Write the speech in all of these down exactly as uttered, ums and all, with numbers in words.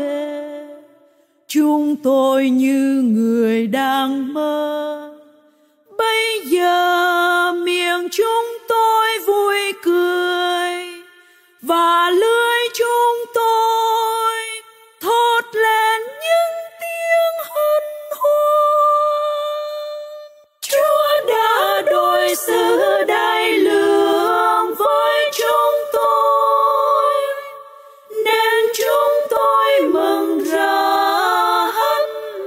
về. Chúng tôi như người đang mơ, bây giờ miệng chúng tôi vui cười và lưỡi chúng tôi thốt lên những tiếng hân hoan. Chúa đã đối xử đại lượng với chúng tôi, nên chúng tôi mừng rỡ hân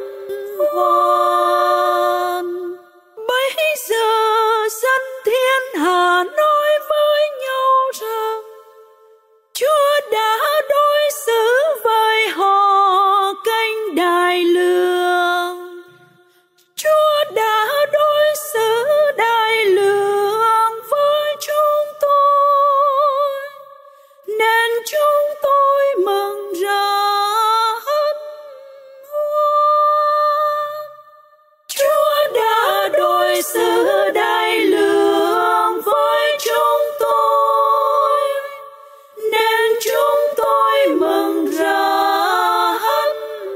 hoan. Bây giờ dân thiên hạ nói với nhau rằng Chúa đã đối xử với họ cánh đại lượng. Chúa đã đối xử đại lượng với chúng tôi, nên chúng tôi mừng rỡ hân hoan. Chúa đã đối xử đại lượng với chúng tôi, nên chúng tôi mừng rỡ hân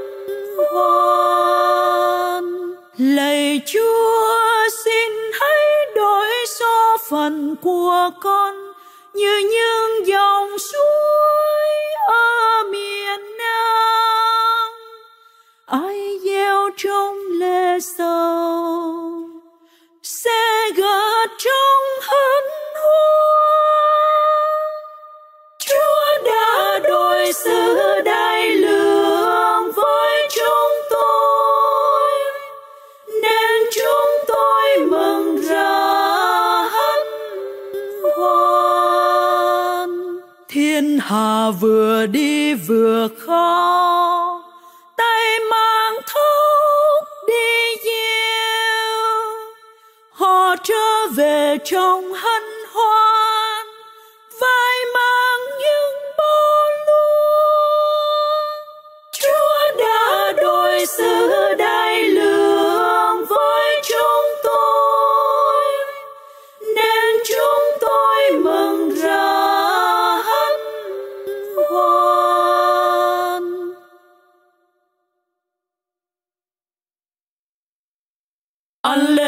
hoan. Lạy Chúa, xin hãy đổi số phận của con như những dòng suối ở miền Nam. Ai gieo trong lệ sầu sẽ gặt trong hân hoan. Chúa đã đối xử đại lượng với chúng tôi, nên chúng tôi mừng rỡ hân hoan. Thiên hạ vừa đi vừa khó, tay mang thuốc đi gieo. Họ trở về trong hân hoan, vai mang những bó lúa. Chúa đã đối xử đại lượng với chúng tôi, nên chúng tôi mừng rỡ hân hoan. Alleluia.